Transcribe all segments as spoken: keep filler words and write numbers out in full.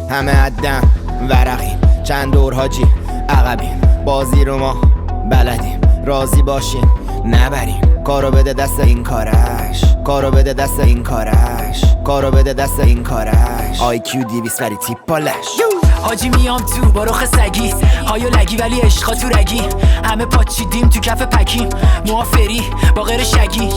همه عدم ورقیم، چند دور حاجی عقبیم، بازی رو ما بلدیم، راضی باشین نبریم، کارو بده دست این کارش، کارو بده دست این کارش، کارو بده دست این کارش. آی کیو دیویس ولی تیپ بالش حاجی میام تو با رخ سگی، هایو لگی ولی عشقا تو رگی، همه پاچیدیم تو کف پکیم، موافری با غیر شگی.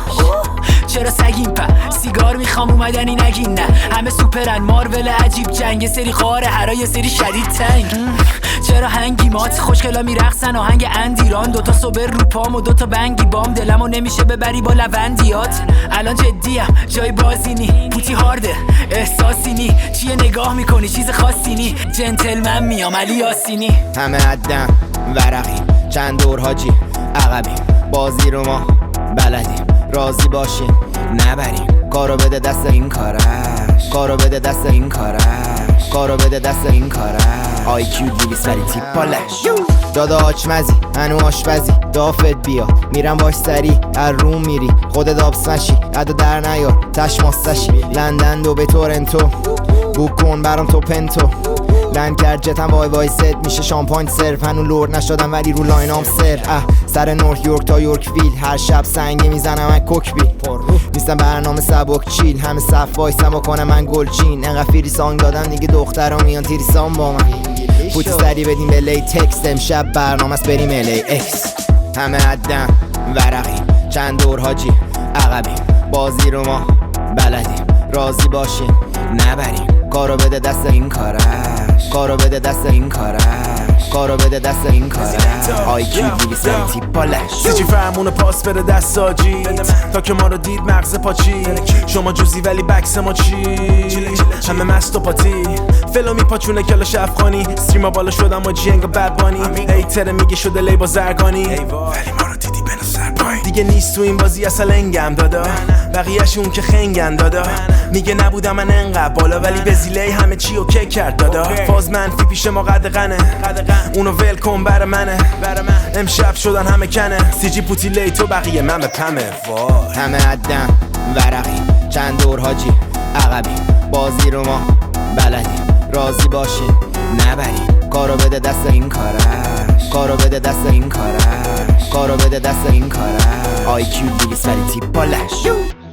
چرا سگیم په سیگار میخوام اومدنی نگین نه، همه سوپرن مارول عجیب جنگ، یه سری خاره هرا یه سری شدید تنگ. چرا هنگی مات خوشگلا میرقصن آهنگ اندیران، دوتا صبر رو پام و دوتا بنگی بام، دلمو نمیشه ببری با لوندیات. الان جدیم جای بازی نی، پوتی هارده احساسی نی، چیه نگاه میکنی چیز خاصی نی، جنتلمن میام علی یاسینی. همه عدم ورقیم، چند دور حاجی عقبیم، بازی رو ما بلدیم، راضی باشین نبریم، کارو بده دست این کارش، کارو بده دست این کارش، کارو بده دست این کارش. آی کیو دیویس ولی تیپ بالش دادا آچمزی هنو آشپزی دافت بیا میرم باش سری هر روم میری خودت آبسمشی عدو در نیار تش ماستشی لندن دو به تورنتو بوک کن برام تو پنتو لند کرد جتم وای وای ست میشه شامپاین سرف هنو لورد نشدم ولی رو لاینام سر اه سر نورک یورک تا یورک ویل هر شب سنگه میزنم من کوک بیل نیستم برنامه سبک چیل همه صف وایسم با کنم من گلچین انقدر فری سانگ دادم دیگه دخترام میان تیریسان با من فوتی سری بدیم به لی تکست امشب برنامه است بریم الی اکس. همه عدم ورقیم، چند دور حاجی عقبیم، بازی رو ما بلدیم، راضی باشین نبریم، کارو بده دست این کارش، کارو بده دست این کارش، کارو بده دست این کارش. آی کیو دیویس ولی تیپ بالش سیچی فرمون پاس بده دست ساجید تا که ما رو دید مغز پاچید، شما جوزی ولی بکس ما چی همه مست و پاتی فلو میپاچونه کلاش افغانی استریما بالا شدم و جنگ و بدبانی ایتره میگه شده لی با زرگانی ولی ما رو دیدی بنا سرپایی دیگه نیست تو این بازی اصلا انگم دادا بقیهشون که خنگن دادا میگه نبودم من انقدر بالا ولی به زیله همه چی اوکی کرد دادا فاز منفی پیش ما قدغنه اونو ول کن بر منه امشب شدن همه کنه سی جی پوتی لی تو بقیه من به پمه وای. همه عدم ورقیم، چند دور حاجی عقبیم، بازی رو ما بلدیم، راضی باشین نبریم، کارو بده دست این کارش، کارو بده دست این کارش، کارو بده دست این کارش. آی کیو دیویس ولی تیپ بالش